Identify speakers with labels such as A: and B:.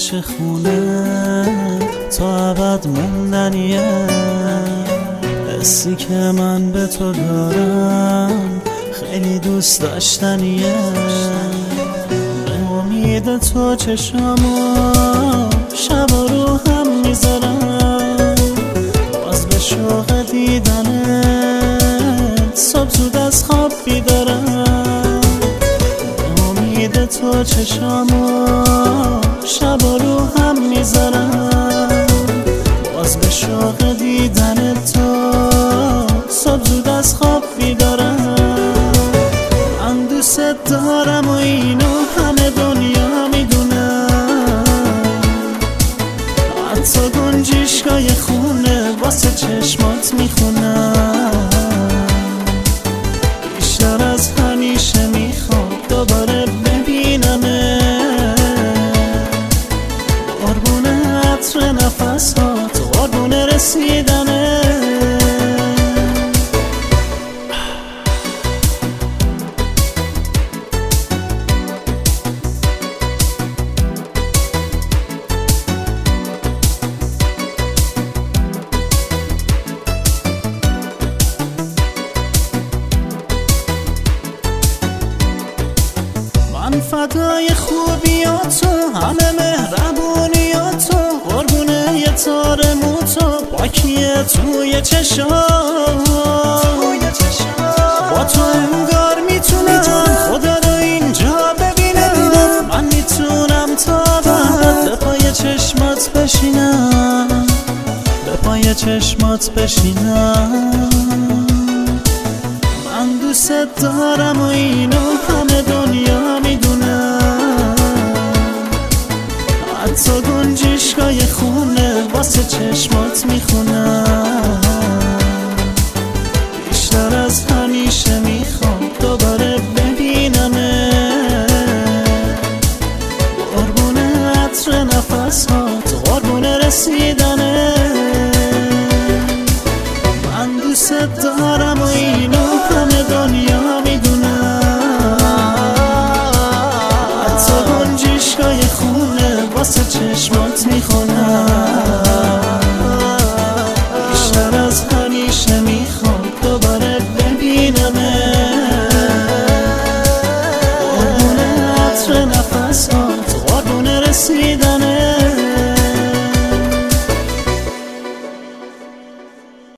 A: آتش خونه تا ابد موندنیه. حسی که من به تو دارم خیلی دوست داشتنیه. به امید تو چشامو شب و رو هم میذارم، باز به شوق دیدنت صبح زود از خواب بیدارم. به امید تو چشامو شب و رو هم میذارم، باز به شوق دیدن تو صبح زود از خواب بیدارم. من دوست دارم و اینو همه دنیا میدونم، حتی گنجشگاه خونه واسه چشمات میخونم. بیشتر از همیشه میخوام دوباره ببینمه، قربون عطر نفسات، قربون رسیدنه. من فدای خوبیاتو، همه مهربونیاتو، قربونه یه تار موتو، پاکیه توی چشام. با تو انگار میتونم خدا رو اینجا ببینم. من میتونم تا بعد به پای چشمات بشینم، به پای چشمات بشینم. من دوست دارم و اینو همه دنیا میدونم، حتی گنجشگاه خونه واسه چشمات میخونم. بیشتر از همیشه میخوام دوباره ببینمه، قربون عطر نفسات، قربون رسیدنه. من دوست دارم و اینو همه دنیا میدونم، حتی گنجشگاه خونه واسه چشمات میخونم. بیشتر از همیشه میخوام دوباره ببینمه، قربون عطر نفسات، قربون رسیدن.